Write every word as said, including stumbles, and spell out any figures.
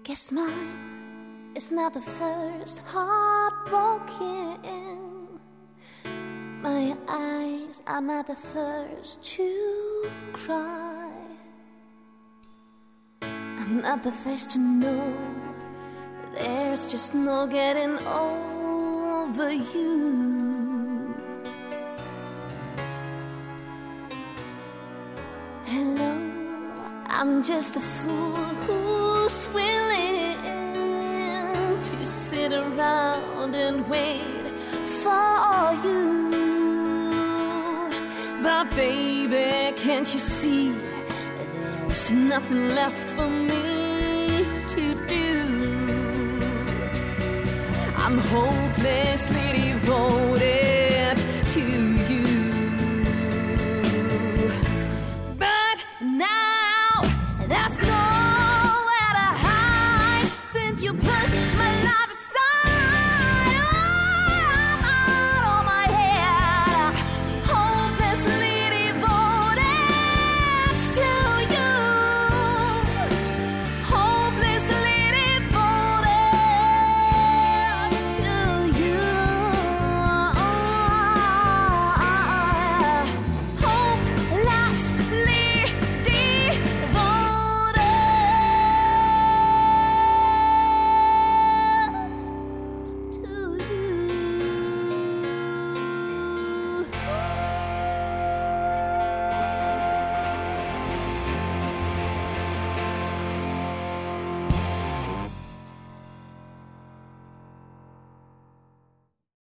guess mine is not the first heartbroken. My eyes are not the first to cry. I'm not the first to know there's just no getting over you. Hello, I'm just a fool who's willing to sit around and wait for you. But baby, can't you see there's nothing left for me to do? I'm hopelessly devoted.